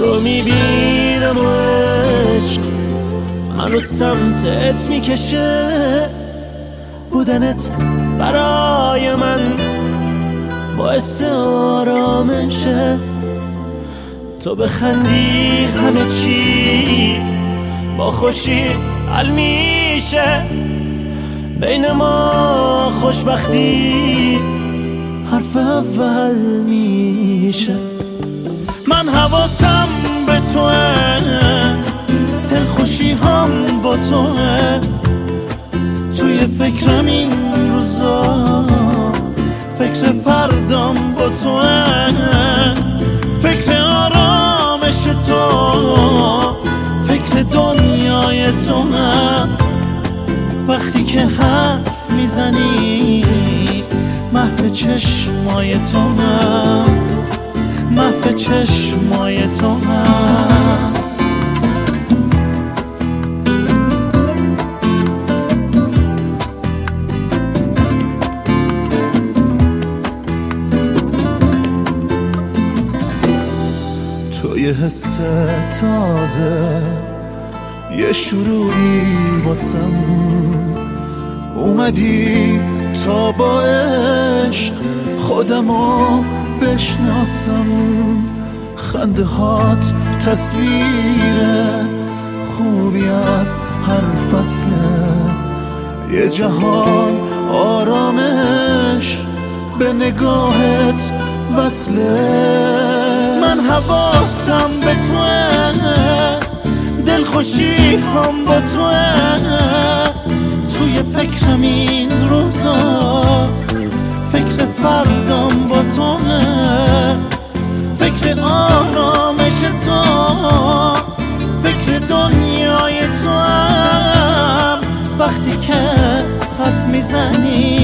رو میبینم و عشق منو سمتت میکشه. بودنت برای من باعث آرامشه. تو بخندی همه چی با خوشی حل میشه. بین ما خوشبختی حرف اول میشه. من حواسم به توه، دلخوشی هم با توه. توی فکرم این روزا، فکر فردام با توه. فکر آرامش تو، فکر دنیای تو. وقتی که حرف میزنی محو چشمای تو، محو چشمای تو. تو یه حس تازه، یه شروعی واسم اومدی تا با عشق خودمو بشناسم. خنده هات تصویر خوبی از هر فصله. یه جهان آرامش به نگاهت وصله. من حواسم به توه، دلخوشی هم با توه. توی فکرم این روزا، فکر فردام با توه. فکر آرامش تو، فکر دنیای تو. وقتی که حرف میزنی